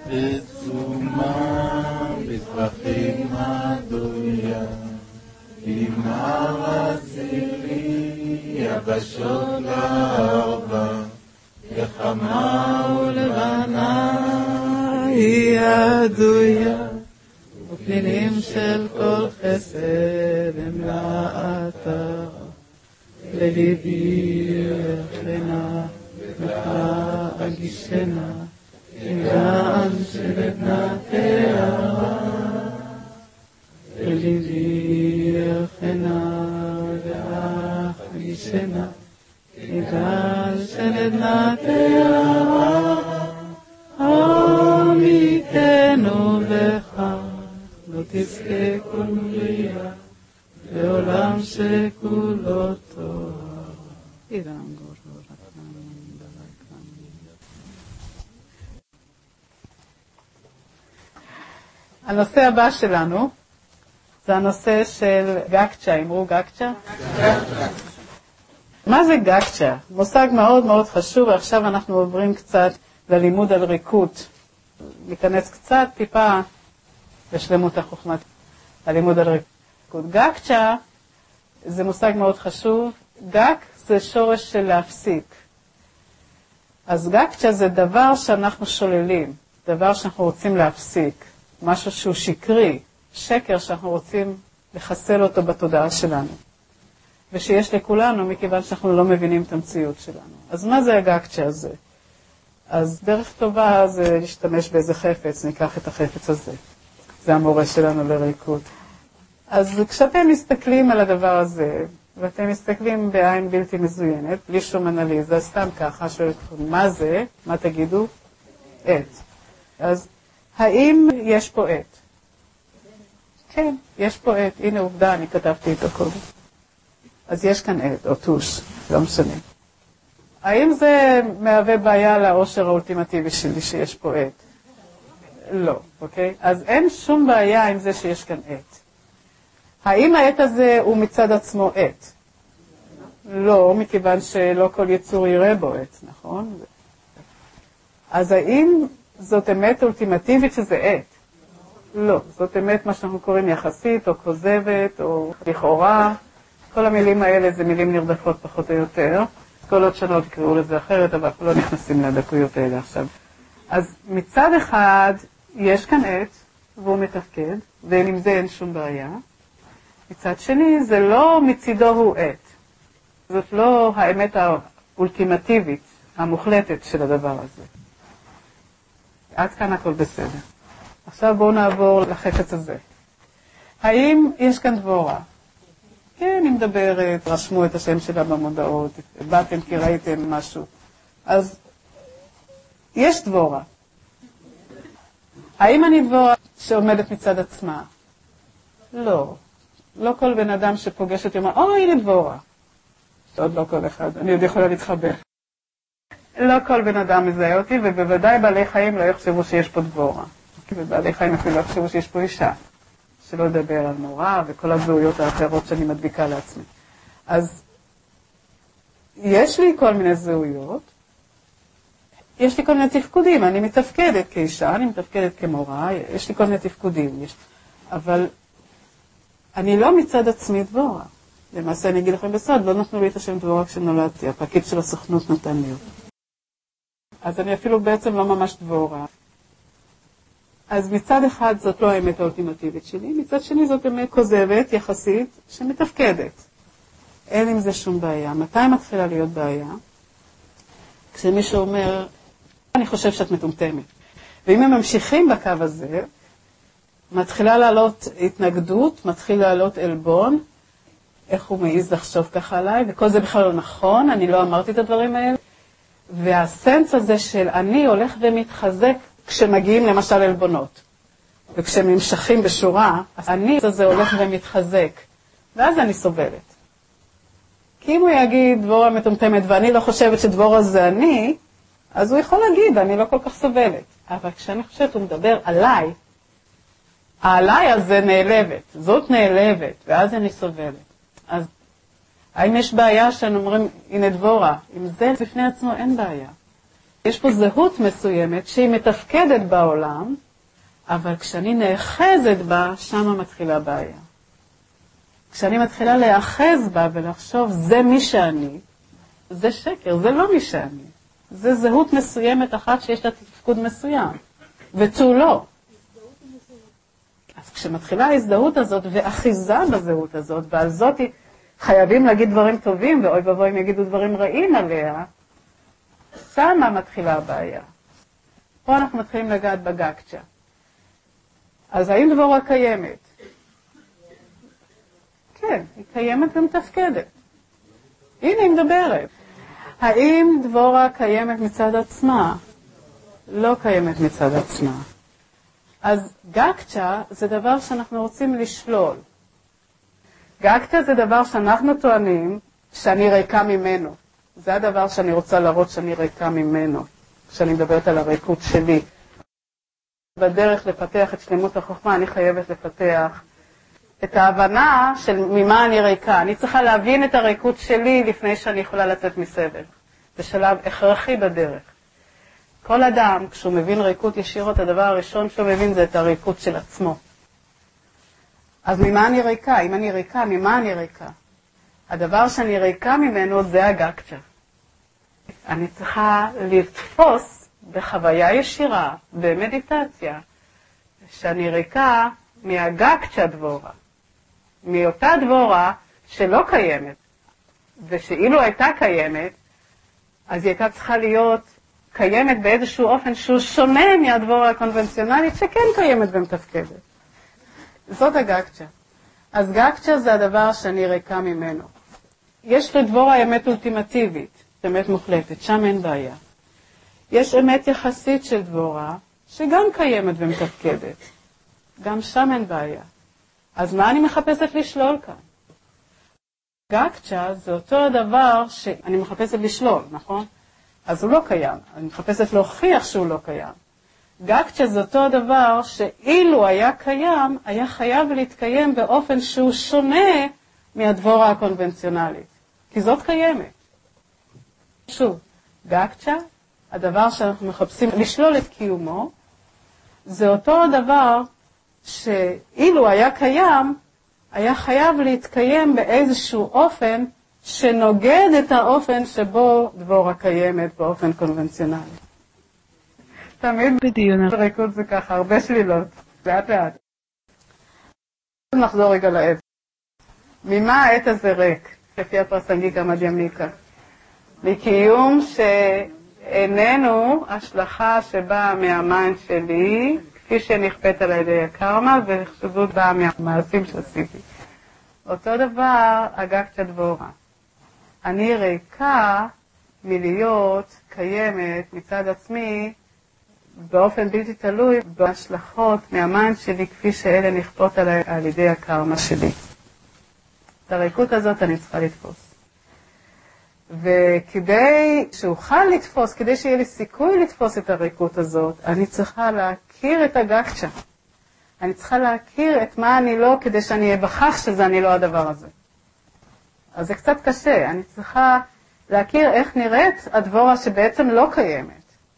עצומה בטווחים הדויה, עם הרצילי יבשות לארבע, לחמה ולבנה היא הדויה, ופנינים של כל חסד הם לאתר, לליבי יחנה ותמכה אגישנה, עם דם של בנתיה, לליבי יחנה ואגישנה, עם דם של בנתיה, עמיתנו לך, לא תזכה כל בריאה, בעולם שכולו טוב. הנושא הבא שלנו זה הנושא של גקצ'ה. אמרו גקצ'ה? מה זה גקצ'ה? מושג מאוד מאוד חשוב, ועכשיו אנחנו עוברים קצת ללימוד על ריקות. ניכנס קצת טיפה לשלמות החוכמת הלימוד על ריקות. גקצ'ה זה מושג מאוד חשוב. גק זה שורש של להפסיק. אז גקצ'ה זה דבר שאנחנו שוללים, דבר שאנחנו רוצים להפסיק, משהו שהוא שקרי, שקר שאנחנו רוצים לחסל אותו בתודעה שלנו, ושיש לכולנו מכיוון שאנחנו לא מבינים את המציאות שלנו. אז מה זה הגקצ'ה הזה? אז דרך טובה זה להשתמש באיזה חפץ, ניקח את החפץ הזה. זה המורה שלנו לריקות. אז כשאתם מסתכלים על הדבר הזה, ואתם מסתכלים בעין בלתי מזוינת, בלי שום אנליזה, סתם ככה, מה זה? מה תגידו? עת. אז האם יש פה עת? כן, יש פה עת. הנה עובדה, אני כתבתי איתו קודם. אז יש כאן עת, או טוש, לא משנה. האם זה מהווה בעיה לאושר האולטימטיבי שלי שיש פה עת? לא, אוקיי? אז אין שום בעיה עם זה שיש כאן עת. האם העת הזה הוא מצד עצמו עת? לא, מכיוון שלא כל יצור יראה בו עת, נכון? אז האם זאת אמת אולטימטיבית שזה עת? לא, זאת אמת מה שאנחנו קוראים יחסית, או כוזבת, או לכאורה. כל המילים האלה זה מילים נרדפות פחות או יותר. כל עוד שונות יקראו לזה אחרת, אבל אנחנו לא נכנסים לדקויות האלה עכשיו. אז מצד אחד יש כאן עת, והוא מתפקד, ועם זה אין שום בעיה. מצד שני, זה לא מצידו הוא עת. זאת לא האמת האולטימטיבית, המוחלטת של הדבר הזה. עד כאן הכל בסדר. עכשיו בואו נעבור לחפץ הזה. האם יש כאן דבורה? כן, היא מדברת, רשמו את השם שלה במודעות, באתם כי ראיתם משהו. אז יש דבורה. האם אני דבורה שעומדת מצד עצמה? לא. לא כל בן אדם שפוגש אותי אומר, הנה דבורה. עוד לא כל אחד, אני עוד יכולה להתחבר. לא כל בן אדם מזהה אותי, ובוודאי בעלי חיים לא יחשבו שיש פה דבורה. ובעלי חיים אפילו לא יחשבו שיש פה אישה. שלא לדבר על מורה וכל הזהויות האחרות שאני מדביקה לעצמי. אז יש לי כל מיני זהויות, יש לי כל מיני תפקודים, אני מתפקדת כאישה, אני מתפקדת כמורה, יש לי כל מיני תפקודים, אבל אני לא מצד עצמי דבורה. למעשה אני אגיד לכם בסוד, לא נתנו לי את השם דבורה כשנולדתי, הפקיד של הסוכנות נתן לי אותו. אז אני אפילו בעצם לא ממש דבורה. אז מצד אחד זאת לא האמת האולטימטיבית שלי, מצד שני זאת אמת כוזבת, יחסית, שמתפקדת. אין עם זה שום בעיה. מתי מתחילה להיות בעיה? כשמישהו אומר, אני חושב שאת מטומטמת. ואם הם ממשיכים בקו הזה, מתחילה לעלות התנגדות, מתחיל לעלות אלבון, איך הוא מעיז לחשוב ככה עליי, וכל זה בכלל לא נכון, אני לא אמרתי את הדברים האלה. והסנס הזה של אני הולך ומתחזק כשמגיעים למשל אלבונות. וכשהם נמשכים בשורה, אני הזה הולך ומתחזק. ואז אני סובלת. כי אם הוא יגיד דבורה מטומטמת ואני לא חושבת שדבורה זה אני, אז הוא יכול להגיד, אני לא כל כך סובלת. אבל כשאני חושבת, הוא מדבר עליי, העליי הזה נעלבת, זאת נעלבת, ואז אני סובלת. אז האם יש בעיה שאני אומרים, הנה דבורה, עם זה לפני עצמו אין בעיה. יש פה זהות מסוימת שהיא מתפקדת בעולם, אבל כשאני נאחזת בה, שמה מתחילה בעיה. כשאני מתחילה להאחז בה ולחשוב, זה מי שאני, זה שקר, זה לא מי שאני. זה זהות מסוימת אחת שיש לה תפקוד מסוים, ותו לא. אז כשמתחילה ההזדהות הזאת ואחיזה בזהות הזאת, ועל זאת חייבים להגיד דברים טובים, ואוי ואבוי אם יגידו דברים רעים עליה, שמה מתחילה הבעיה. פה אנחנו מתחילים לגעת בגקצ'ה. אז האם דבורה קיימת? כן, היא קיימת ומתפקדת. הנה היא מדברת. האם דבורה קיימת מצד עצמה? לא קיימת מצד עצמה. אז גקצ'ה זה דבר שאנחנו רוצים לשלול. גקצ'ה זה דבר שאנחנו טוענים שאני ריקה ממנו. זה הדבר שאני רוצה להראות שאני ריקה ממנו, כשאני מדברת על הריקות שלי. בדרך לפתח את שלמות החוכמה אני חייבת לפתח את ההבנה של ממה אני ריקה. אני צריכה להבין את הריקות שלי לפני שאני יכולה לצאת מסבל. זה שלב הכרחי בדרך. כל אדם, כשהוא מבין ריקות ישירות, הדבר הראשון שהוא מבין זה את הריקות של עצמו. אז ממה אני ריקה? אם אני ריקה, ממה אני ריקה? הדבר שאני ריקה ממנו זה הגקצ'ה. אני צריכה לתפוס בחוויה ישירה, במדיטציה, שאני ריקה מהגקצ'ה דבורה. מאותה דבורה שלא קיימת, ושאילו הייתה קיימת, אז היא הייתה צריכה להיות קיימת באיזשהו אופן שהוא שונה מהדבורה הקונבנציונלית שכן קיימת ומתפקדת. זאת הגקצ'ה. אז גקצ'ה זה הדבר שאני ריקה ממנו. יש לדבורה אמת אולטימטיבית, אמת מוחלטת, שם אין בעיה. יש אמת יחסית של דבורה שגם קיימת ומתפקדת. גם שם אין בעיה. אז מה אני מחפשת לשלול כאן? גקצ'ה זה אותו הדבר שאני מחפשת לשלול, נכון? אז הוא לא קיים. אני מחפשת להוכיח שהוא לא קיים. גקצ'ה זה אותו הדבר שאילו היה קיים, היה חייב להתקיים באופן שהוא שונה מהדבורה הקונבנציונלית. כי זאת קיימת. שוב, גקצ'ה, הדבר שאנחנו מחפשים לשלול את קיומו, זה אותו הדבר שאילו היה קיים, היה חייב להתקיים באיזשהו אופן שנוגד את האופן שבו דבורה קיימת באופן קונבנציונלי. תמיד בדיון הריקות זה ככה, הרבה שלילות, לאט לאט. נחזור רגע לעץ. ממה העץ הזה ריק, לפי הפרסנגיקה מדיימניקה? מקיום שאיננו השלכה שבאה מהמן שלי, כפי שנכפית על ידי הקרמה, וחשבות באה מהמעשים שעשיתי. אותו דבר, הגקצ'ה דבורה. אני ריקה מלהיות קיימת מצד עצמי, באופן בלתי תלוי, בהשלכות מהמן שלי, כפי שאלה נכפות על ידי הקרמה שלי. את הריקות הזאת אני צריכה לתפוס. וכדי שאוכל לתפוס, כדי שיהיה לי סיכוי לתפוס את הריקות הזאת, אני צריכה להכיר את הגקצ'ה. אני צריכה להכיר את מה אני לא, כדי שאני אבחח שזה אני לא הדבר הזה. אז זה קצת קשה. אני צריכה להכיר איך נראית הדבורה שבעצם לא קיימת.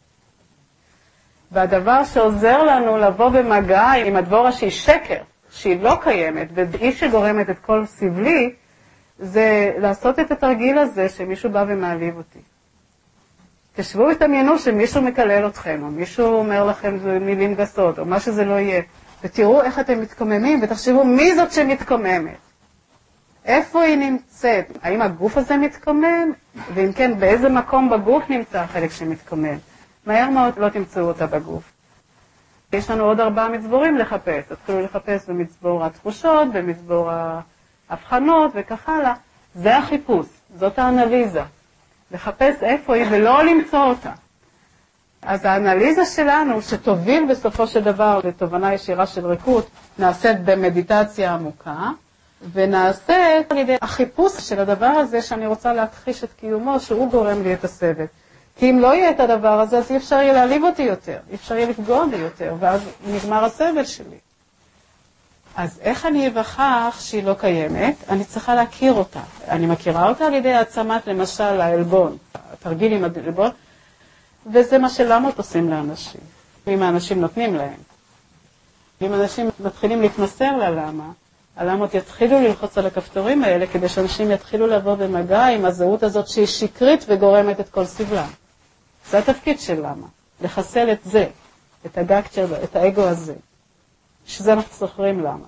והדבר שעוזר לנו לבוא במגע עם הדבורה שהיא שקר, שהיא לא קיימת, והיא שגורמת את כל סבלי, זה לעשות את התרגיל הזה שמישהו בא ומעליב אותי. תשבו ותדמיינו שמישהו מקלל אתכם, או מישהו אומר לכם מילים גסות, או מה שזה לא יהיה, ותראו איך אתם מתקוממים, ותחשבו מי זאת שמתקוממת. איפה היא נמצאת? האם הגוף הזה מתקומם? ואם כן, באיזה מקום בגוף נמצא החלק שמתקומם? מהר מאוד לא תמצאו אותה בגוף. יש לנו עוד 4 מצבורים לחפש. תתחילו לחפש במצבור התחושות, במצבור ההבחנות וכך הלאה. זה החיפוש, זאת האנליזה. לחפש איפה היא ולא למצוא אותה. אז האנליזה שלנו, שתוביל בסופו של דבר לתובנה ישירה של ריקות, נעשית במדיטציה עמוקה, ונעשית על ידי החיפוש של הדבר הזה שאני רוצה להכחיש את קיומו, שהוא גורם לי את הסבל. כי אם לא יהיה את הדבר הזה, אז אי אפשר יהיה להעליב אותי יותר, אי אפשר יהיה לפגוע בי יותר, ואז נגמר הסבל שלי. אז איך אני אבחח שהיא לא קיימת? אני צריכה להכיר אותה. אני מכירה אותה על ידי העצמת, למשל, העלבון, התרגיל עם העלבון. וזה מה שלמות עושים לאנשים. אם האנשים נותנים להם. אם אנשים מתחילים להתמסר ללמה, הלמות יתחילו ללחוץ על הכפתורים האלה, כדי שאנשים יתחילו לבוא במגע עם הזהות הזאת שהיא שקרית וגורמת את כל סבלם. זה התפקיד של למה. לחסל את זה, את הגקצ'ר, את האגו הזה. שזה אנחנו זוכרים למה.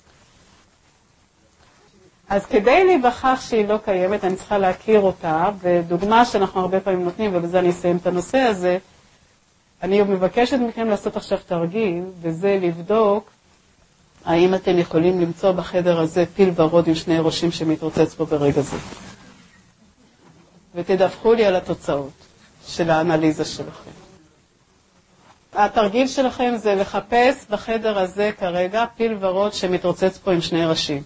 אז כדי להיווכח שהיא לא קיימת, אני צריכה להכיר אותה, ודוגמה שאנחנו הרבה פעמים נותנים, ובזה אני אסיים את הנושא הזה, אני מבקשת מכם לעשות עכשיו תרגיל, וזה לבדוק האם אתם יכולים למצוא בחדר הזה פיל ורוד עם שני ראשים שמתרוצץ פה ברגע זה. ותדווחו לי על התוצאות של האנליזה שלכם. התרגיל שלכם זה לחפש בחדר הזה כרגע פיל ורוד שמתרוצץ פה עם שני ראשים.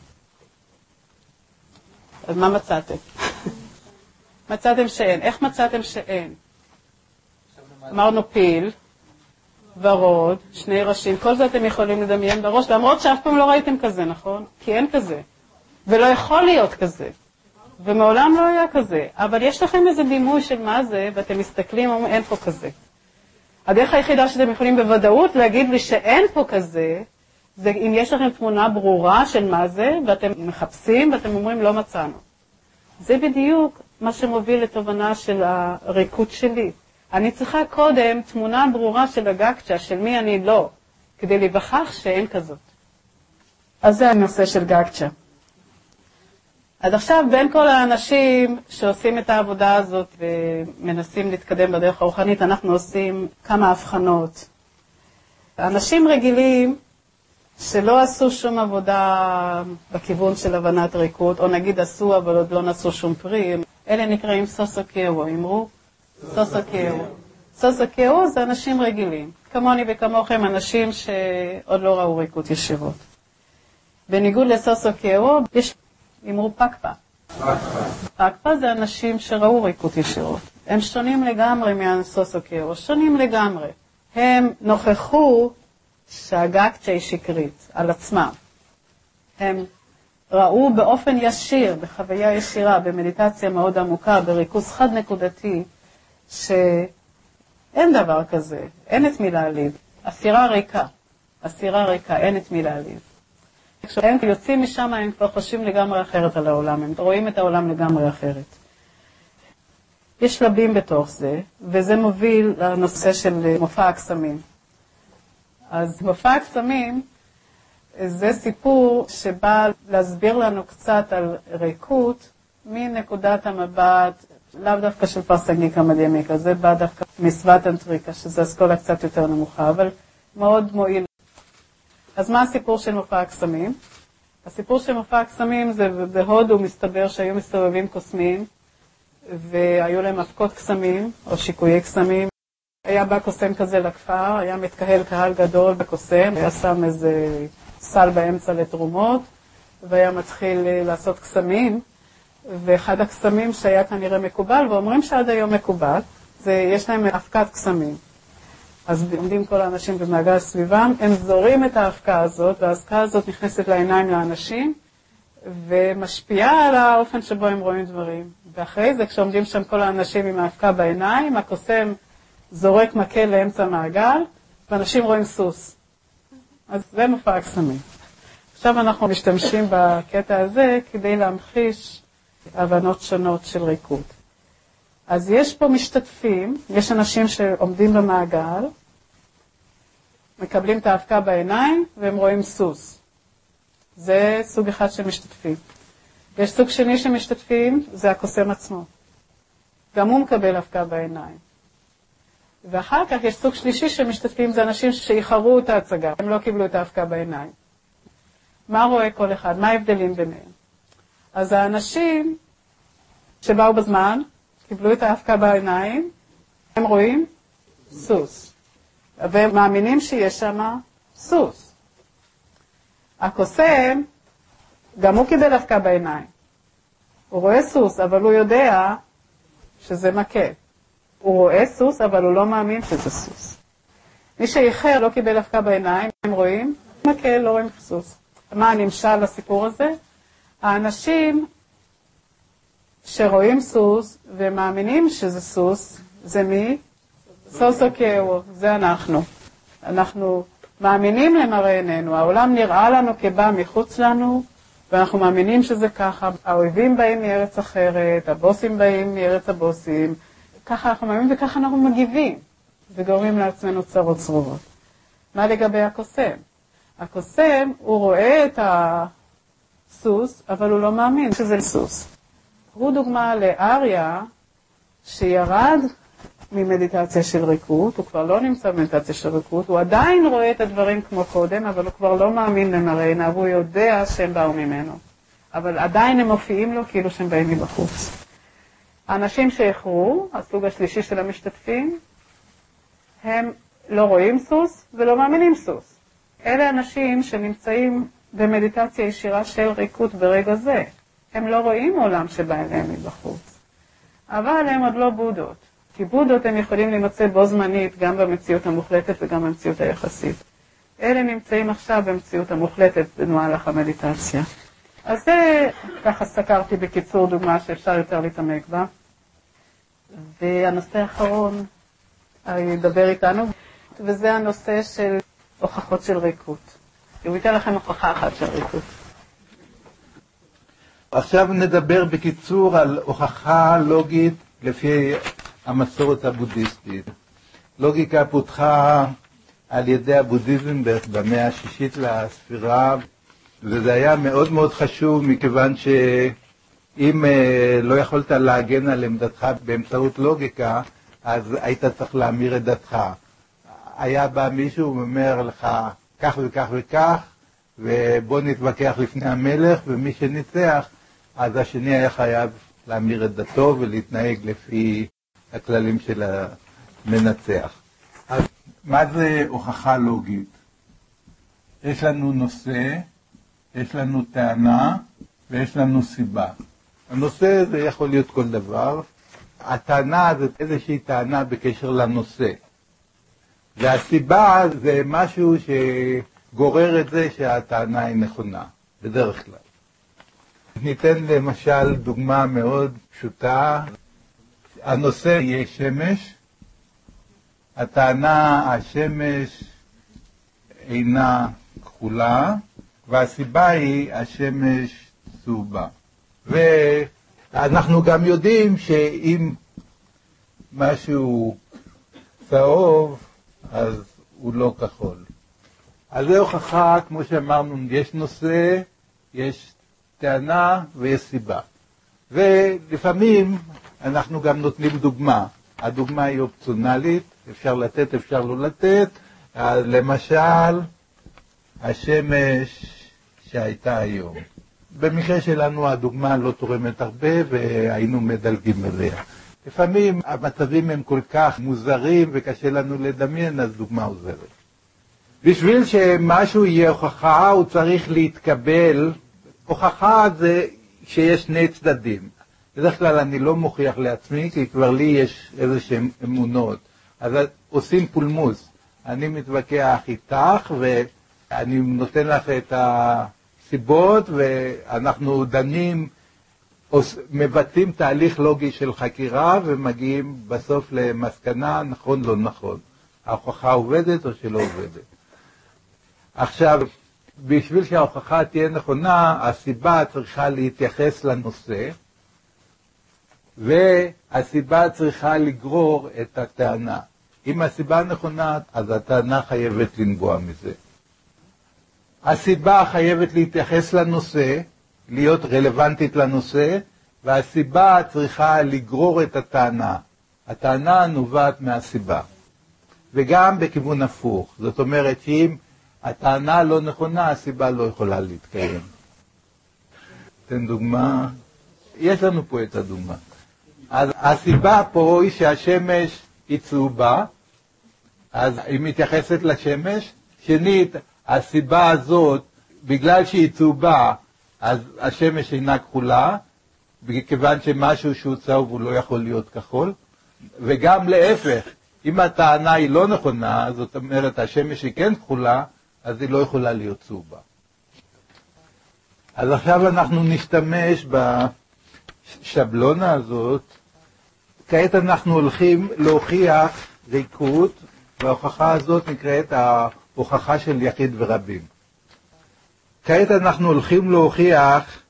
אז מה מצאתם? מצאתם שאין. איך מצאתם שאין? אמרנו פיל, ורוד, שני ראשים, כל זה אתם יכולים לדמיין בראש, למרות שאף פעם לא ראיתם כזה, נכון? כי אין כזה. ולא יכול להיות כזה. ומעולם לא היה כזה. אבל יש לכם איזה דימוי של מה זה, ואתם מסתכלים, אומרים, אין פה כזה. הדרך היחידה שאתם יכולים בוודאות להגיד לי שאין פה כזה, זה אם יש לכם תמונה ברורה של מה זה, ואתם מחפשים, ואתם אומרים, לא מצאנו. זה בדיוק מה שמוביל לתובנה של הריקות שלי. אני צריכה קודם תמונה ברורה של הגקצ'ה, של מי אני לא, כדי להיווכח שאין כזאת. אז זה הנושא של גקצ'ה. אז עכשיו בין כל האנשים שעושים את העבודה הזאת ומנסים להתקדם בדרך הרוחנית, אנחנו עושים כמה הבחנות. אנשים רגילים שלא עשו שום עבודה בכיוון של הבנת ריקות, או נגיד עשו אבל עוד לא נשאו שום פרי, אלה נקראים סוסו-קיאו, אמרו? סוסו-קיאו. סוסו-קיאו זה אנשים רגילים, כמוני וכמוכם אנשים שעוד לא ראו ריקות ישירות. בניגוד לסוסו-קיאו, יש, אמרו פקפה. פקפה זה אנשים שראו ריקות ישירות. הם שונים לגמרי מהסוסו-קיאו, שונים לגמרי. הם נוכחו שהגקצ'ה היא שקרית על עצמם. הם ראו באופן ישיר, בחוויה ישירה, במדיטציה מאוד עמוקה, בריכוז חד נקודתי, שאין דבר כזה, אין את מי להעליב. הסירה ריקה, אין את מי להעליב. כשהם יוצאים משם, הם כבר חושבים לגמרי אחרת על העולם, הם רואים את העולם לגמרי אחרת. יש שלבים בתוך זה, וזה מוביל לנושא של מופע הקסמים. אז מופע הקסמים זה סיפור שבא להסביר לנו קצת על ריקות מנקודת המבט, לאו דווקא של פרסגניקה מדהימיקה, זה בא דווקא מסווטנטריקה, שזה אסכולה קצת יותר נמוכה, אבל מאוד מועיל. אז מה הסיפור של מופע הקסמים? הסיפור של מופע הקסמים זה בהודו מסתבר שהיו מסתובבים קוסמים, והיו להם הפקות קסמים או שיקויי קסמים. היה בא קוסם כזה לכפר, היה מתקהל קהל גדול בקוסם, היה שם איזה סל באמצע לתרומות, והיה מתחיל לעשות קסמים, ואחד הקסמים שהיה כנראה מקובל, ואומרים שעד היום מקובל, זה יש להם הפקת קסמים. אז עומדים כל האנשים במעגל סביבם, הם זורים את ההפקה הזאת, וההפקה הזאת נכנסת לעיניים לאנשים, ומשפיעה על האופן שבו הם רואים דברים. ואחרי זה, כשעומדים שם כל האנשים עם ההפקה בעיניים, הקוסם זורק מקל לאמצע מעגל, ואנשים רואים סוס. אז זה מופע הקסמים. עכשיו אנחנו משתמשים בקטע הזה כדי להמחיש הבנות שונות של ריקות. אז יש פה משתתפים, יש אנשים שעומדים במעגל, מקבלים את ההפקה בעיניים, והם רואים סוס. זה סוג אחד של משתתפים. יש סוג שני של משתתפים, זה הקוסם עצמו. גם הוא מקבל הפקה בעיניים. ואחר כך יש סוג שלישי של משתתפים, זה אנשים שיחרו את ההצגה, הם לא קיבלו את ההפקה בעיניים. מה רואה כל אחד? מה ההבדלים ביניהם? אז האנשים שבאו בזמן, קיבלו את ההפקה בעיניים, הם רואים סוס. והם מאמינים שיש שם סוס. הקוסם, גם הוא קיבל הפקה בעיניים. הוא רואה סוס, אבל הוא יודע שזה מקל. הוא רואה סוס, אבל הוא לא מאמין שזה סוס. מי שאיחר לא קיבל הפקה בעיניים, הם רואים מקל, לא רואים סוס. מה הנמשל לסיפור הזה? האנשים שרואים סוס ומאמינים שזה סוס, זה מי? סוסוקהו, זה אנחנו. אנחנו מאמינים למראה עינינו, העולם נראה לנו כבא מחוץ לנו, ואנחנו מאמינים שזה ככה, האויבים באים מארץ אחרת, הבוסים באים מארץ הבוסים, ככה אנחנו מאמינים וככה אנחנו מגיבים, וגורמים לעצמנו צרות צרורות. מה לגבי הקוסם? הקוסם, הוא רואה את הסוס, אבל הוא לא מאמין שזה סוס. הוא דוגמה לאריה שירד ממדיטציה של ריקות, הוא כבר לא נמצא במדיטציה של ריקות, הוא עדיין רואה את הדברים כמו קודם, אבל הוא כבר לא מאמין למראה עיניו, הוא יודע שהם באו ממנו. אבל עדיין הם מופיעים לו כאילו שהם באים מבחוץ. האנשים שאיחרו, הסוג השלישי של המשתתפים, הם לא רואים סוס ולא מאמינים סוס. אלה אנשים שנמצאים במדיטציה ישירה של ריקות ברגע זה. הם לא רואים עולם שבא אליהם מבחוץ. אבל הם עוד לא בודות. כי בודות הם יכולים להימצא בו זמנית גם במציאות המוחלטת וגם במציאות היחסית. אלה נמצאים עכשיו במציאות המוחלטת במהלך המדיטציה. אז זה ככה סקרתי בקיצור דוגמה שאפשר יותר להתעמק בה. והנושא האחרון ידבר איתנו, וזה הנושא של הוכחות של ריקות. הוא ייתן לכם הוכחה אחת של ריקות. עכשיו נדבר בקיצור על הוכחה לוגית לפי המסורת הבודהיסטית. לוגיקה פותחה על ידי הבודהיזם במאה השישית לספירה, וזה היה מאוד מאוד חשוב מכיוון שאם לא יכולת להגן על עמדתך באמצעות לוגיקה, אז היית צריך להמיר את דתך. היה בא מישהו ואומר לך כך וכך וכך, ובוא נתווכח לפני המלך, ומי שניצח, אז השני היה חייב להמיר את דתו ולהתנהג לפי הכללים של המנצח. אז מה זה הוכחה לוגית? יש לנו נושא, יש לנו טענה ויש לנו סיבה. הנושא זה יכול להיות כל דבר. הטענה זה איזושהי טענה בקשר לנושא. והסיבה זה משהו שגורר את זה שהטענה היא נכונה, בדרך כלל. ניתן למשל דוגמה מאוד פשוטה. הנושא יהיה שמש. הטענה השמש אינה כחולה, והסיבה היא השמש צהובה. ואנחנו גם יודעים שאם משהו צהוב, אז הוא לא כחול. אז זה הוכחה, כמו שאמרנו, יש נושא, יש טענה ויש סיבה. ולפעמים אנחנו גם נותנים דוגמה. הדוגמה היא אופציונלית, אפשר לתת, אפשר לא לתת. למשל, השמש שהייתה היום. במקרה שלנו הדוגמה לא תורמת הרבה והיינו מדלגים עליה. לפעמים המצבים הם כל כך מוזרים וקשה לנו לדמיין, אז דוגמה עוזרת. בשביל שמשהו יהיה הוכחה, הוא צריך להתקבל. הוכחה זה שיש שני צדדים. בדרך כלל אני לא מוכיח לעצמי, כי כבר לי יש איזשהם אמונות. אז עושים פולמוס. אני מתווכח איתך ואני נותן לך את הסיבות, ואנחנו דנים, מבצעים תהליך לוגי של חקירה ומגיעים בסוף למסקנה נכון לא נכון. ההוכחה עובדת או שלא עובדת. עכשיו, בשביל שההוכחה תהיה נכונה, הסיבה צריכה להתייחס לנושא, והסיבה צריכה לגרור את הטענה. אם הסיבה נכונה, אז הטענה חייבת לנבוע מזה. הסיבה חייבת להתייחס לנושא, להיות רלוונטית לנושא, והסיבה צריכה לגרור את הטענה. הטענה נובעת מהסיבה. וגם בכיוון הפוך. זאת אומרת שאם הטענה לא נכונה, הסיבה לא יכולה להתקיים. תן דוגמה. יש לנו פה את הדוגמה. אז הסיבה פה היא שהשמש היא צהובה, אז היא מתייחסת לשמש. שנית, הסיבה הזאת, בגלל שהיא צהובה, אז השמש אינה כחולה, כיוון שמשהו שהוא צהוב הוא לא יכול להיות כחול. וגם להפך, אם הטענה היא לא נכונה, זאת אומרת השמש היא כן כחולה, אז היא לא יכולה להיות צהובה. אז עכשיו אנחנו נשתמש בשבלונה הזאת. כעת אנחנו הולכים להוכיח ריקות, וההוכחה הזאת נקראת ההוכחה של יחיד ורבים. כעת אנחנו הולכים להוכיח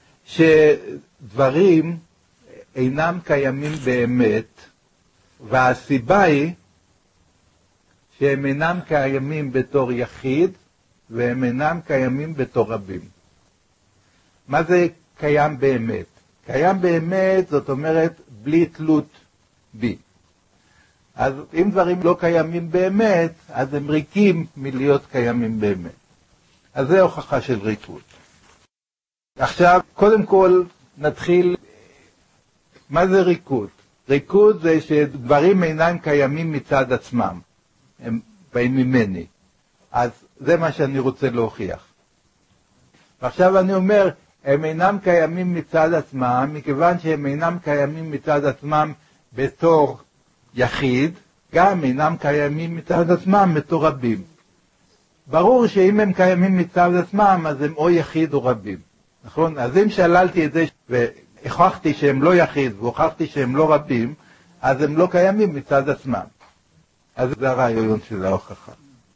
שדברים אינם קיימים באמת, והסיבה היא שהם אינם קיימים בתור יחיד, והם אינם קיימים בתור רבים. מה זה קיים באמת? קיים באמת זאת אומרת בלי תלות בי. אז אם דברים לא קיימים באמת, אז הם ריקים מלהיות קיימים באמת. אז זה הוכחה של ריקות. עכשיו, קודם כל נתחיל, מה זה ריקות? ריקות זה שדברים אינם קיימים מצד עצמם. הם באים ממני. אז זה מה שאני רוצה להוכיח. ועכשיו אני אומר, הם אינם קיימים מצד עצמם, מכיוון שהם אינם קיימים מצד עצמם בתור יחיד, גם אינם קיימים מצד עצמם בתור רבים. ברור שאם הם קיימים מצד עצמם, אז הם או יחיד או רבים. נכון? אז אם שללתי את זה והוכחתי שהם לא יחיד והוכחתי שהם לא רבים, אז הם לא קיימים מצד עצמם. אז זה הרעיון של ההוכחה.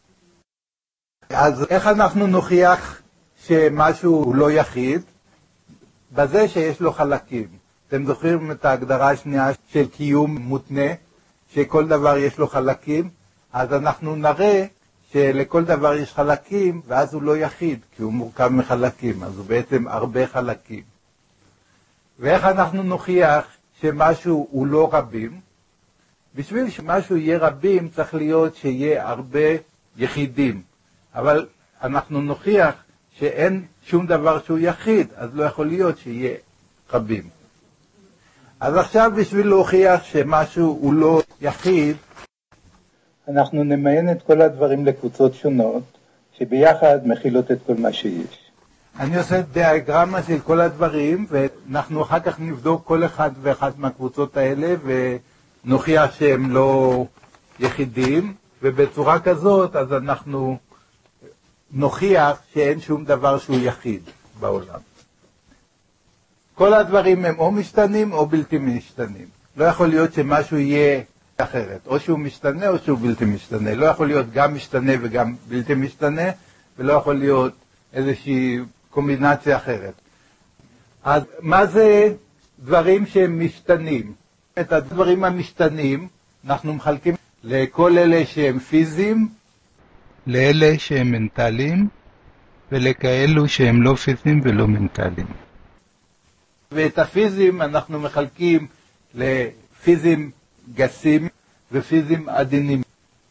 אז איך אנחנו נוכיח שמשהו הוא לא יחיד? בזה שיש לו חלקים. אתם זוכרים את ההגדרה השנייה של קיום מותנה, שכל דבר יש לו חלקים? אז אנחנו נראה שלכל דבר יש חלקים, ואז הוא לא יחיד, כי הוא מורכב מחלקים, אז הוא בעצם הרבה חלקים. ואיך אנחנו נוכיח שמשהו הוא לא רבים? בשביל שמשהו יהיה רבים צריך להיות שיהיה הרבה יחידים, אבל אנחנו נוכיח שאין שום דבר שהוא יחיד, אז לא יכול להיות שיהיה רבים. אז עכשיו בשביל להוכיח שמשהו הוא לא יחיד, אנחנו נמיין את כל הדברים לקבוצות שונות, שביחד מכילות את כל מה שיש. אני עושה דיאגרמה של כל הדברים, ואנחנו אחר כך נבדוק כל אחד ואחת מהקבוצות האלה, ונוכיח שהם לא יחידים, ובצורה כזאת אז אנחנו נוכיח שאין שום דבר שהוא יחיד בעולם. כל הדברים הם או משתנים או בלתי משתנים. לא יכול להיות שמשהו יהיה אחרת. או שהוא משתנה או שהוא בלתי משתנה. לא יכול להיות גם משתנה וגם בלתי משתנה, ולא יכול להיות איזושהי קומבינציה אחרת. אז מה זה דברים שהם משתנים? את הדברים המשתנים אנחנו מחלקים לכל אלה שהם פיזיים, לאלה שהם מנטליים, ולכאלו שהם לא פיזיים ולא מנטליים. ואת הפיזיים אנחנו מחלקים לפיזיים גסים ופיזיים עדינים.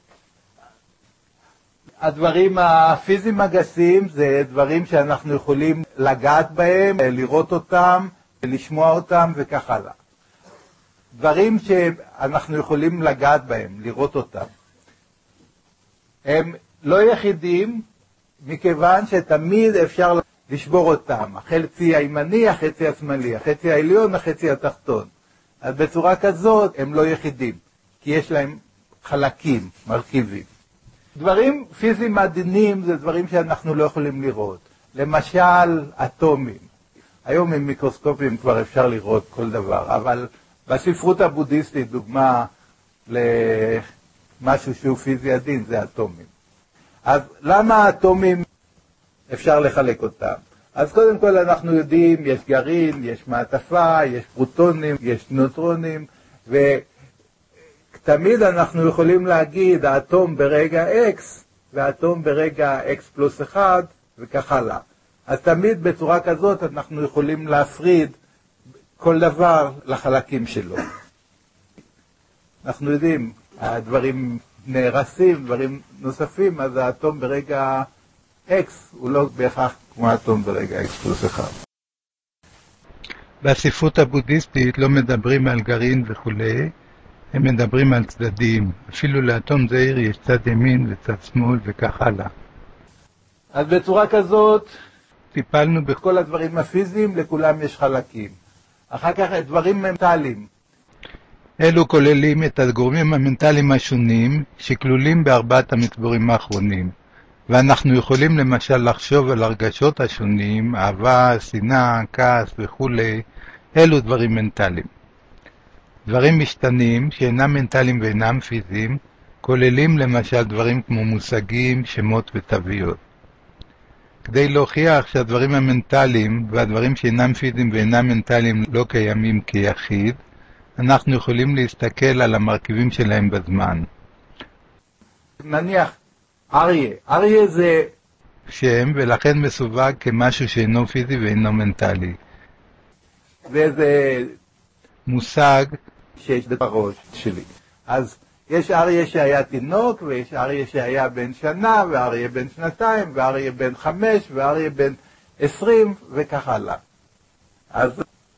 הדברים הפיזיים הגסים זה דברים שאנחנו יכולים לגעת בהם, לראות אותם, לשמוע אותם וכך הלאה. דברים שאנחנו יכולים לגעת בהם, לראות אותם. הם לא יחידים, מכיוון שתמיד אפשר לשבור אותם. החצי הימני, החצי השמאלי, החצי העליון, החצי התחתון. אז בצורה כזאת הם לא יחידים, כי יש להם חלקים, מרכיבים. דברים פיזיים עדינים זה דברים שאנחנו לא יכולים לראות. למשל, אטומים. היום עם מיקרוסקופים כבר אפשר לראות כל דבר, אבל בספרות הבודהיסטית, דוגמה למשהו שהוא פיזי עדין, זה אטומים. אז למה האטומים אפשר לחלק אותם? אז קודם כל אנחנו יודעים, יש גרעין, יש מעטפה, יש פרוטונים, יש נוטרונים, ותמיד אנחנו יכולים להגיד האטום ברגע X, והאטום ברגע X פלוס 1, וכך הלאה. אז תמיד בצורה כזאת אנחנו יכולים להפריד כל דבר לחלקים שלו. אנחנו יודעים, הדברים נהרסים, דברים נוספים, אז האטום ברגע X הוא לא בהכרח כמו האטום ברגע X פלוס 1. בספרות הבודהיסטית לא מדברים על גרעין וכו', הם מדברים על צדדים. אפילו לאטום זעיר יש צד ימין וצד שמאל וכך הלאה. אז בצורה כזאת טיפלנו בכל הדברים הפיזיים, לכולם יש חלקים. אחר כך דברים מנטליים. אלו כוללים את הגורמים המנטליים השונים שכלולים בארבעת המצבורים האחרונים. ואנחנו יכולים למשל לחשוב על הרגשות השונים, אהבה, שנאה, כעס וכו'. אלו דברים מנטליים. דברים משתנים שאינם מנטליים ואינם פיזיים כוללים למשל דברים כמו מושגים, שמות ותוויות. כדי להוכיח שהדברים המנטליים והדברים שאינם פיזיים ואינם מנטליים לא קיימים כיחיד, אנחנו יכולים להסתכל על המרכיבים שלהם בזמן. נניח, אריה זה שם, ולכן מסווג כמשהו שאינו פיזי ואינו מנטלי. וזה מושג שיש בראש שלי. אז יש אריה שהיה תינוק, ויש אריה שהיה בן שנה, ואריה בן שנתיים, ואריה בן 5, ואריה בן 20, וכך הלאה. אז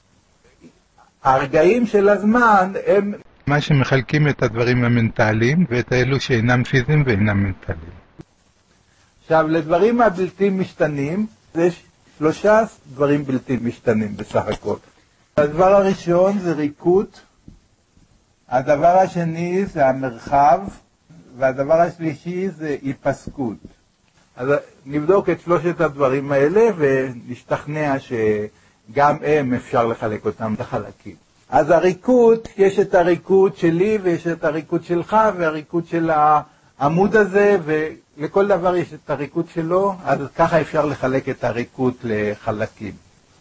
הרגעים של הזמן הם מה שמחלקים את הדברים המנטליים, ואת האלו שאינם פיזיים ואינם מנטליים. עכשיו, לדברים הבלתי משתנים, יש 3 דברים בלתי משתנים בסך הכל. הדבר הראשון זה ריקות, הדבר השני זה המרחב, והדבר השלישי זה היפסקות. אז נבדוק את 3 הדברים האלה ונשתכנע שגם הם אפשר לחלק אותם לחלקים. אז הריקות, יש את הריקות שלי ויש את הריקות שלך והריקות של העמוד הזה, ולכל דבר יש את הריקות שלו, אז ככה אפשר לחלק את הריקות לחלקים.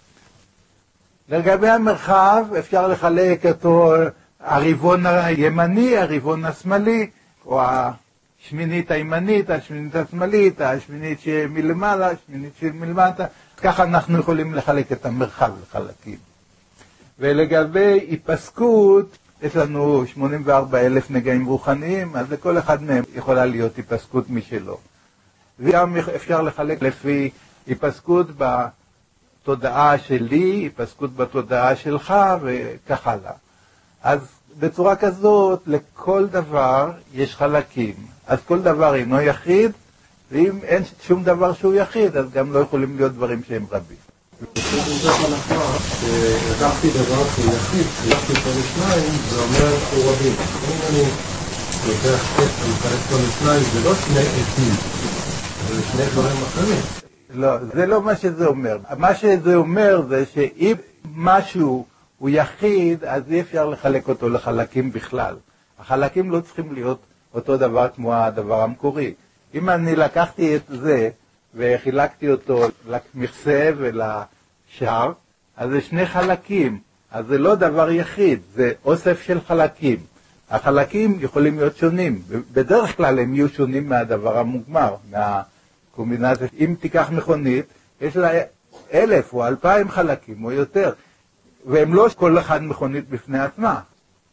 לגבי המרחב אפשר לחלק אותו הרבעון הימני, הרבעון השמאלי, או השמינית הימנית, השמינית השמאלית, השמינית שמלמעלה, השמינית שמלמטה. ככה אנחנו יכולים לחלק את המרחב לחלקים. ולגבי היפסקות, יש לנו 84,000 נגעים רוחניים, אז לכל אחד מהם יכולה להיות היפסקות משלו. וגם אפשר לחלק לפי היפסקות בתודעה שלי, היפסקות בתודעה שלך, וכך הלאה. אז בצורה כזאת, לכל דבר יש חלקים. אז כל דבר אינו יחיד, ואם אין שום דבר שהוא יחיד, אז גם לא יכולים להיות דברים שהם רבים. זה הנחה שלקחתי דבר שהוא יחיד, חילקתי אותו לשניים, זה אומר הוא רבים. אם אני לוקח עץ ומחלק אותו לשניים, זה לא שני עתים, זה שני דברים אחרים. לא, זה לא מה שזה אומר. מה שזה אומר זה שאם משהו הוא יחיד, אז אי אפשר לחלק אותו לחלקים בכלל. החלקים לא צריכים להיות אותו דבר כמו הדבר המקורי. אם אני לקחתי את זה וחילקתי אותו למכסה ולשאר, אז זה 2 חלקים. אז זה לא דבר יחיד, זה אוסף של חלקים. החלקים יכולים להיות שונים. בדרך כלל הם יהיו שונים מהדבר המוגמר, מהקומבינציה. אם תיקח מכונית, יש לה 1,000 או 2,000 חלקים או יותר. והם לא כל אחד מכונית בפני עצמה.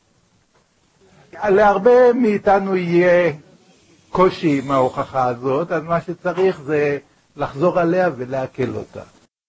להרבה מאיתנו יהיה קושי עם ההוכחה הזאת, אז מה שצריך זה לחזור עליה ולהקל אותה.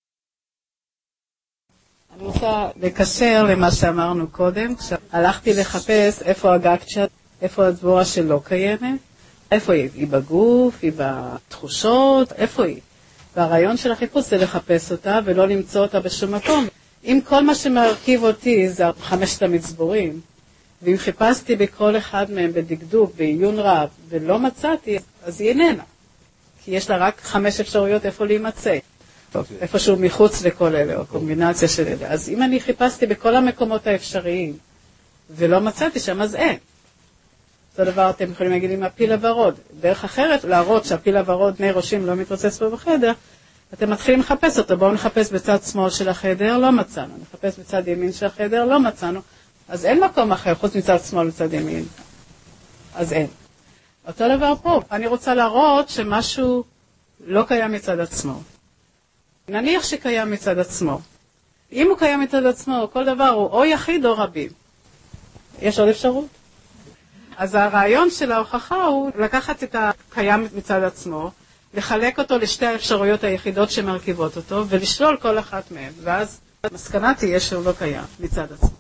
אני רוצה לקשר למה שאמרנו קודם, כשהלכתי לחפש איפה הגקצ'ה, איפה הדבורה שלא קיימת, איפה היא? היא בגוף, היא בתחושות, איפה היא? והרעיון של החיפוש זה לחפש אותה ולא למצוא אותה בשום מקום. אם כל מה שמרכיב אותי זה 5 המצבורים, ואם חיפשתי בכל אחד מהם בדקדוק, בעיון רב, ולא מצאתי, אז היא איננה. כי יש לה רק 5 אפשרויות איפה להימצא. איפשהו מחוץ לכל אלה, או קומבינציה של אלה. אז אם אני חיפשתי בכל המקומות האפשריים, ולא מצאתי שם, אז אין. אותו דבר אתם יכולים להגיד עם הפיל הוורוד. דרך אחרת, להראות שהפיל הוורוד, בני ראשים לא מתרוצץ פה בחדר, אתם מתחילים לחפש אותו. בואו נחפש בצד שמאל של החדר, לא מצאנו. נחפש בצד ימין של החדר, לא מצאנו. אז אין מקום אחר, חוץ מצד שמאל וצד ימין. אז אין. אותו דבר פה. אני רוצה להראות שמשהו לא קיים מצד עצמו. נניח שקיים מצד עצמו. אם הוא קיים מצד עצמו, כל דבר הוא או יחיד או רבים. יש עוד אפשרות? אז הרעיון של ההוכחה הוא לקחת את הקיים מצד עצמו, לחלק אותו לשתי האפשרויות היחידות שמרכיבות אותו, ולשלול כל אחת מהן. ואז המסקנה תהיה שהוא לא קיים מצד עצמו.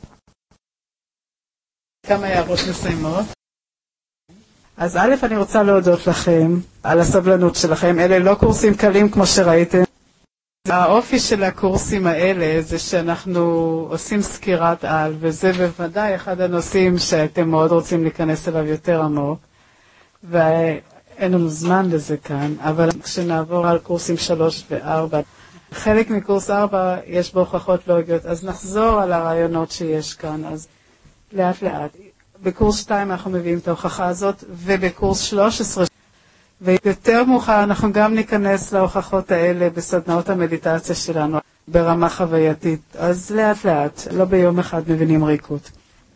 כמה הערות מסיימות. אז א', אני רוצה להודות לכם על הסבלנות שלכם. אלה לא קורסים קלים כמו שראיתם. האופי של הקורסים האלה זה שאנחנו עושים סקירת על, וזה בוודאי אחד הנושאים שאתם מאוד רוצים להיכנס אליו יותר עמוק, ואין לנו זמן לזה כאן, אבל כשנעבור על קורסים 3 ו-4, חלק מקורס 4 יש בו הוכחות לוגיות, אז נחזור על הרעיונות שיש כאן, אז לאט לאט. בקורס 2 אנחנו מביאים את ההוכחה הזאת, ובקורס 13, ויותר מאוחר אנחנו גם ניכנס להוכחות האלה בסדנאות המדיטציה שלנו, ברמה חווייתית. אז לאט לאט, לא ביום אחד מבינים ריקות.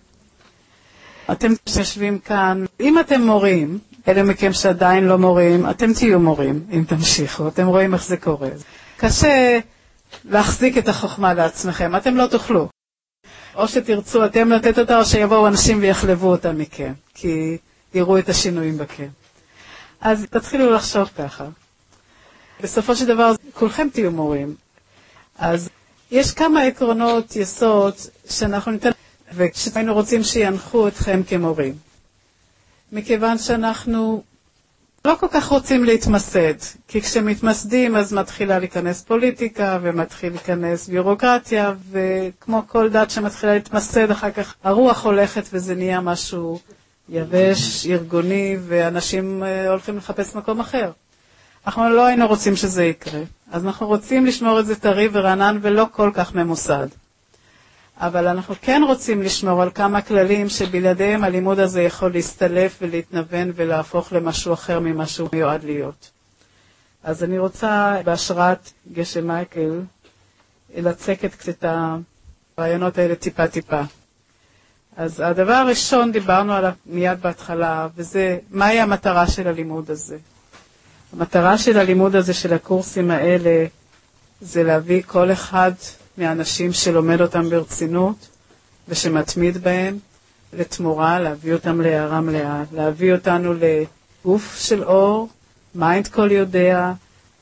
אתם שיושבים כאן, אם אתם מורים, אלה מכם שעדיין לא מורים, אתם תהיו מורים, אם תמשיכו, אתם רואים איך זה קורה. קשה להחזיק את החוכמה לעצמכם, אתם לא תוכלו. או שתרצו אתם לתת אותה, או שיבואו אנשים ויחלבו אותה מכם, כי יראו את השינויים בכם. אז תתחילו לחשוב ככה. בסופו של דבר, כולכם תהיו מורים. אז יש כמה עקרונות יסוד שאנחנו ניתן, ושאנחנו רוצים שינחו אתכם כמורים. מכיוון שאנחנו לא כל כך רוצים להתמסד, כי כשמתמסדים אז מתחילה להיכנס פוליטיקה ומתחיל להיכנס ביורוקרטיה, וכמו כל דת שמתחילה להתמסד, אחר כך הרוח הולכת וזה נהיה משהו יבש, ארגוני, ואנשים הולכים לחפש מקום אחר. אנחנו לא היינו רוצים שזה יקרה, אז אנחנו רוצים לשמור את זה טרי ורענן ולא כל כך ממוסד. אבל אנחנו כן רוצים לשמור על כמה כללים שבלעדיהם הלימוד הזה יכול להסתלף ולהתנוון ולהפוך למשהו אחר ממה שהוא מיועד להיות. אז אני רוצה בהשראת גשם מייקל לצקת קצת הרעיונות האלה טיפה טיפה. אז הדבר הראשון דיברנו עליו מיד בהתחלה, וזה מהי המטרה של הלימוד הזה. המטרה של הלימוד הזה של הקורסים האלה זה להביא כל אחד מהאנשים שלומד אותם ברצינות ושמתמיד בהם לתמורה, להביא אותם להערה מלאה, להביא אותנו לגוף של אור, מיינד כל יודע,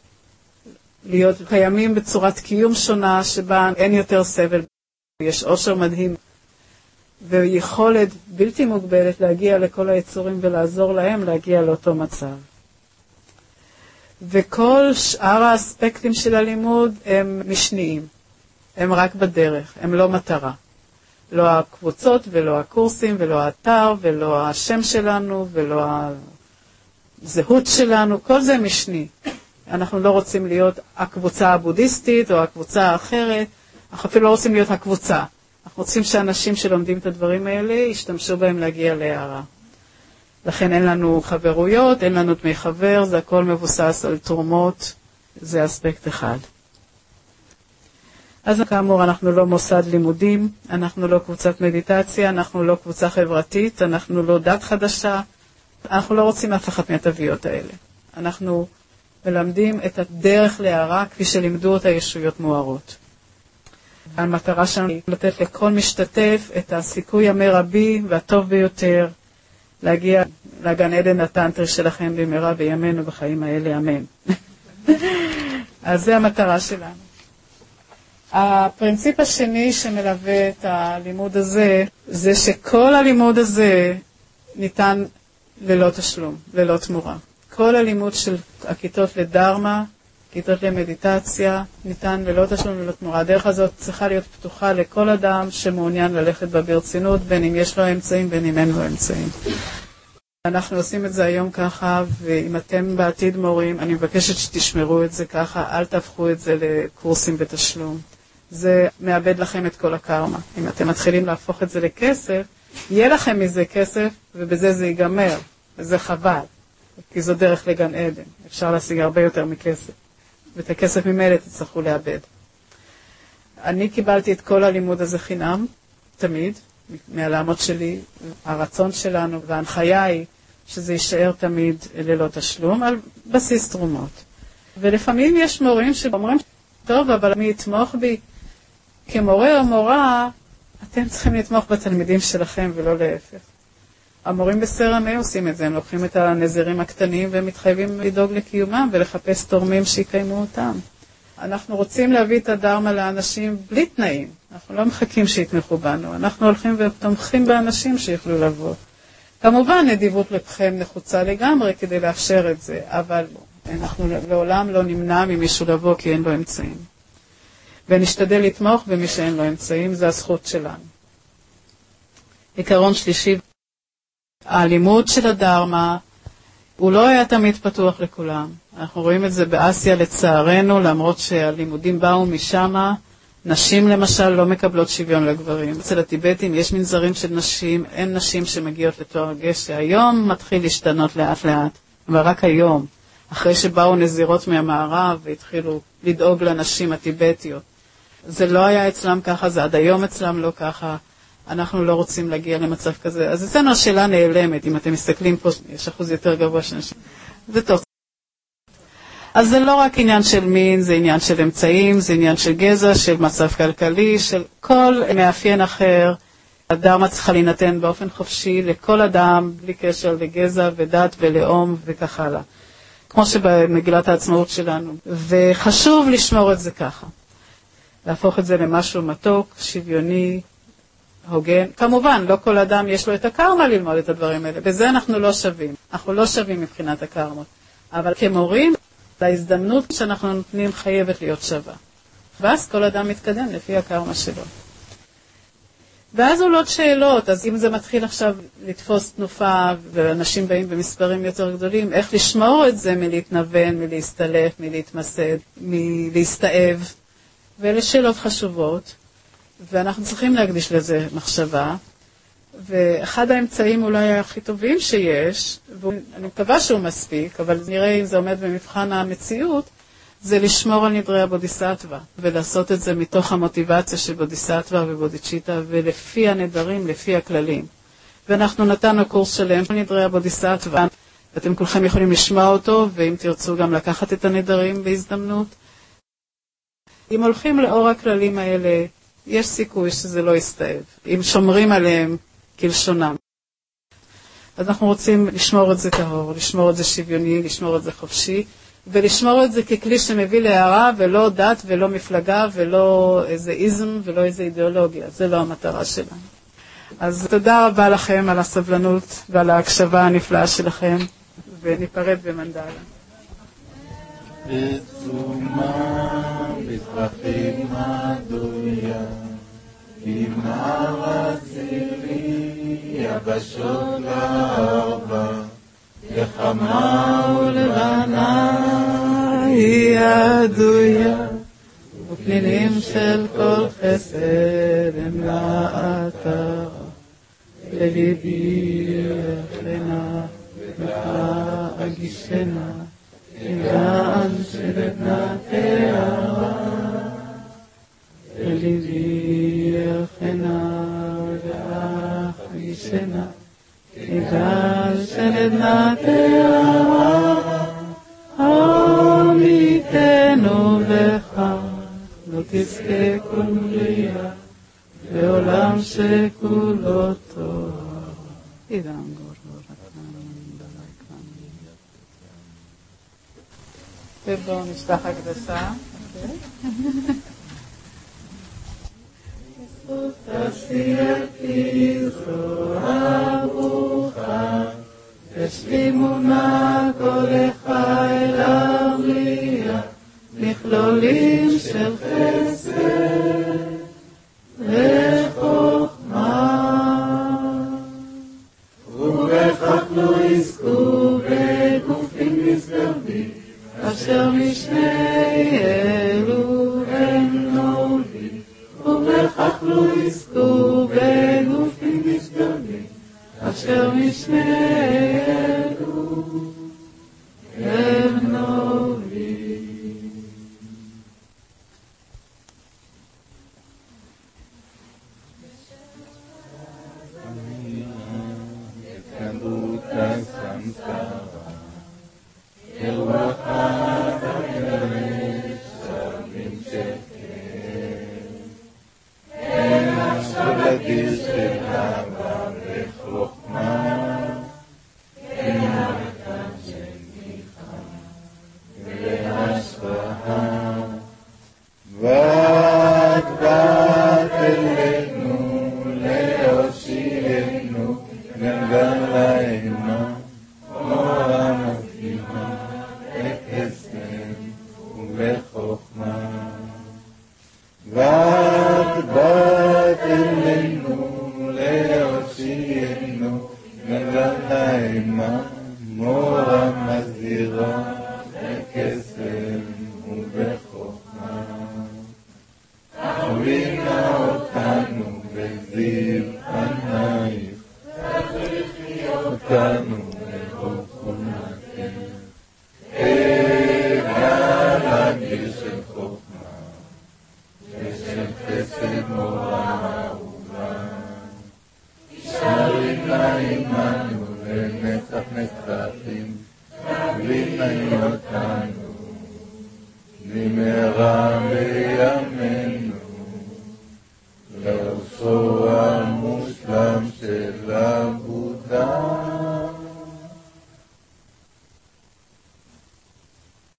להיות קיימים בצורת קיום שונה שבה אין יותר סבל, יש עושר מדהים ויכולת בלתי מוגבלת להגיע לכל היצורים ולעזור להם להגיע לאותו מצב. וכל שאר האספקטים של הלימוד הם משניים. הם רק בדרך, הם לא מטרה. לא הקבוצות ולא הקורסים ולא האתר ולא השם שלנו ולא הזהות שלנו, כל זה משני. אנחנו לא רוצים להיות הקבוצה הבודהיסטית או הקבוצה האחרת, אנחנו אפילו לא רוצים להיות הקבוצה. אנחנו רוצים שאנשים שלומדים את הדברים האלה ישתמשו בהם להגיע להערה. לכן אין לנו חברויות, אין לנו דמי חבר, זה הכל מבוסס על תרומות, זה אספקט אחד. אז כאמור, אנחנו לא מוסד לימודים, אנחנו לא קבוצת מדיטציה, אנחנו לא קבוצה חברתית, אנחנו לא דת חדשה, אנחנו לא רוצים אף אחת מהתוויות האלה. אנחנו מלמדים את הדרך להערה כפי שלימדו אותה ישויות מוארות. המטרה שלנו היא לתת לכל משתתף את הסיכוי המרבי והטוב ביותר, להגיע לגן עדן הטנטרי שלכם במהרה בימינו בחיים האלה, אמן. אז זה המטרה שלנו. הפרינציפ השני שמלווה את הלימוד הזה, זה שכל הלימוד הזה ניתן ללא תשלום, ללא תמורה. כל הלימוד של הכיתות לדרמה, כיתות למדיטציה, ניתן ללא תשלום ללא תמורה. הדרך הזאת צריכה להיות פתוחה לכל אדם שמעוניין ללכת בה ברצינות, בין אם יש לו אמצעים, בין אם אין לו אמצעים. אנחנו עושים את זה היום ככה, ואם אתם בעתיד מורים, אני מבקשת שתשמרו את זה ככה, אל תהפכו את זה לקורסים בתשלום. זה מאבד לכם את כל הקרמה. אם אתם מתחילים להפוך את זה לכסף, יהיה לכם מזה כסף, ובזה זה ייגמר. וזה חבל, כי זו דרך לגן עדן. אפשר להשיג הרבה יותר מכסף. ואת הכסף ממילא תצטרכו לאבד. אני קיבלתי את כל הלימוד הזה חינם, תמיד, מהעלמות שלי, הרצון שלנו, וההנחיה היא שזה יישאר תמיד ללא תשלום, על בסיס תרומות. ולפעמים יש מורים שאומרים, טוב, אבל מי יתמוך בי? כמורה או מורה, אתם צריכים לתמוך בתלמידים שלכם ולא להפך. המורים בסרמי עושים את זה, הם לוקחים את הנזירים הקטנים והם מתחייבים לדאוג לקיומם ולחפש תורמים שיקיימו אותם. אנחנו רוצים להביא את הדרמה לאנשים בלי תנאים. אנחנו לא מחכים שיתמכו בנו. אנחנו הולכים ותומכים באנשים שיוכלו לבוא. כמובן, נדיבות לבכם נחוצה לגמרי כדי לאפשר את זה, אבל אנחנו לעולם לא נמנע ממישהו לבוא כי אין לו אמצעים. ונשתדל לתמוך במי שאין לו אמצעים, זה הזכות שלנו. עיקרון שלישי, הלימוד של הדרמה הוא לא היה תמיד פתוח לכולם. אנחנו רואים את זה באסיה לצערנו, למרות שהלימודים באו משם, נשים למשל לא מקבלות שוויון לגברים. אצל הטיבטים יש מנזרים של נשים, אין נשים שמגיעות לתואר גשא. היום מתחיל להשתנות לאט לאט, אבל רק היום, אחרי שבאו נזירות מהמערב והתחילו לדאוג לנשים הטיבטיות. זה לא היה אצלם ככה, זה עד היום אצלם לא ככה. אנחנו לא רוצים להגיע למצב כזה. אז אצלנו השאלה נעלמת, אם אתם מסתכלים פה, יש אחוז יותר גבוה של נשים. זה טוב. אז זה לא רק עניין של מין, זה עניין של אמצעים, זה עניין של גזע, של מצב כלכלי, של כל מאפיין אחר. הדרמה צריכה להינתן באופן חופשי לכל אדם, בלי קשר לגזע ודת ולאום וכך הלאה. כמו שבמגילת העצמאות שלנו. וחשוב לשמור את זה ככה. להפוך את זה למשהו מתוק, שוויוני, הוגן. כמובן, לא כל אדם יש לו את הקרמה ללמוד את הדברים האלה. בזה אנחנו לא שווים. אנחנו לא שווים מבחינת הקרמות. אבל כמורים, ההזדמנות שאנחנו נותנים חייבת להיות שווה. ואז כל אדם מתקדם לפי הקרמה שלו. ואז עולות שאלות, אז אם זה מתחיל עכשיו לתפוס תנופה, ואנשים באים במספרים יותר גדולים, איך לשמור את זה מלהתנוון, מלהסתלף, מלהתמסד, מלהסתאב, ואלה שאלות חשובות, ואנחנו צריכים להקדיש לזה מחשבה, ואחד האמצעים אולי הכי טובים שיש, ואני מקווה שהוא מספיק, אבל נראה אם זה עומד במבחן המציאות, זה לשמור על נדרי הבודיסטווה, ולעשות את זה מתוך המוטיבציה של בודיסטווה ובודיצ'יטה, ולפי הנדרים, לפי הכללים. ואנחנו נתנו קורס שלם של נדרי הבודיסטווה, ואתם כולכם יכולים לשמוע אותו, ואם תרצו גם לקחת את הנדרים בהזדמנות. אם הולכים לאור הכללים האלה, יש סיכוי שזה לא יסתאב, אם שומרים עליהם כלשונם. אז אנחנו רוצים לשמור את זה טהור, לשמור את זה שוויוני, לשמור את זה חופשי, ולשמור את זה ככלי שמביא להערה, ולא דת ולא מפלגה ולא איזה איזם ולא איזה אידיאולוגיה. זה לא המטרה שלנו. אז תודה רבה לכם על הסבלנות ועל ההקשבה הנפלאה שלכם, וניפרד במנדלה. בצומה בזרחים הדויה, עם הרצילי יבשות לארבע, לחמה ולבנה היא הדויה, ופנינים של כל חסד הם לאתר, לליבי יחנה ובך אגישנה, עניין של עדנה תארה, לליבי יחנה ובך אגישנה, עניין של עדנה תארה, עמיתנו לך, לא תזכה כל בריאה, לעולם שכולו טוב. עידן גורור ובואו נשלח הקדשה. תעשייתי זרוע ברוכה, השלימו נא קולך אל הבריאה, מכלולים של חסד וחוכמה, ובכך לא יזכו בגופים נשגבים, אשר משני אלו הם נולדים, ובכך לא יזכו בגופים נשגבים, אשר משני אלו הם נולדים. התקנות הסמסרה, הרווחה תקרש, שמים שקר, אין עכשיו אדיר של אהבה וחוכמה, אין ערכם של מלחמה והשפעה, ואת באת אלינו להושיענו, גלגלנו אורה מפלימה בקסם ובחוכמה, ואת באת אלינו להושיענו, גלגלנו אורה מזהירה בקסם ובחוכמה. עיר של חוכמה, ושל חסד מורה אהובה. שרינה עמנו לנצח נצחים, ליטני אותנו, במהרה